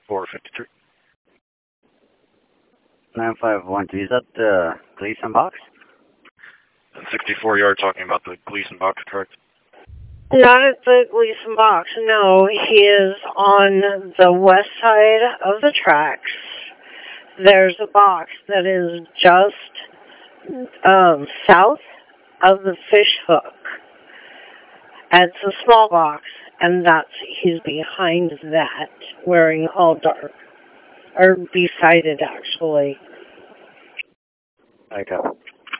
453. 9512. Is that the Gleason box? 64 yard talking about the Gleason box, correct? Not at the Gleason box. No, he is on the west side of the tracks. There's a box that is just south of the fish hook. It's a small box, and he's behind that, wearing all dark. Or beside it, actually. Okay.